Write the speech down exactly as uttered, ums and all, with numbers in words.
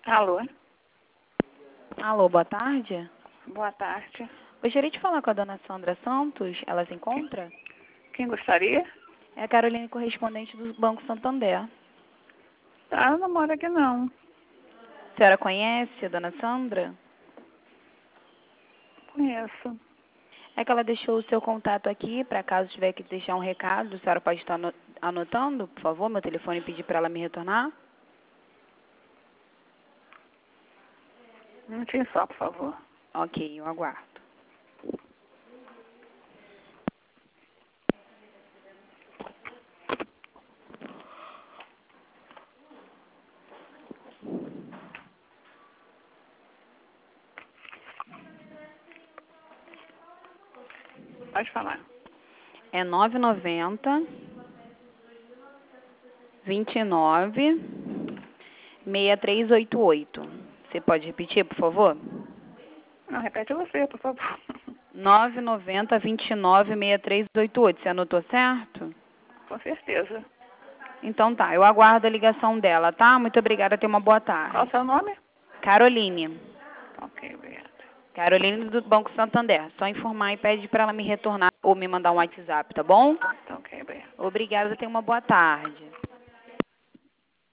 Alô? Alô, boa tarde. Boa tarde. Gostaria de falar com a dona Sandra Santos. Ela se encontra? Quem gostaria? É a Caroline, correspondente do Banco Santander. Ah, ela não mora aqui não. A senhora conhece a dona Sandra? Conheço. É que ela deixou o seu contato aqui, para caso tiver que deixar um recado. A senhora pode estar ano- anotando, por favor, meu telefone e pedir para ela me retornar? Um minutinho só, por favor. Ok, eu aguardo. Pode falar. É nove noventa, vinte e nove, sessenta e três oitenta e oito. Você pode repetir, por favor? Não, repete você, por favor. nove noventa, vinte e nove, sessenta e três oitenta e oito. Você anotou certo? Com certeza. Então tá, eu aguardo a ligação dela, tá? Muito obrigada, tenha uma boa Qual o tarde. seu nome? Caroline. Ok, obrigada. Caroline do Banco Santander. Só informar e pede para ela me retornar ou me mandar um WhatsApp, tá bom? Tá ok, obrigada. Obrigada, tenha uma boa tarde.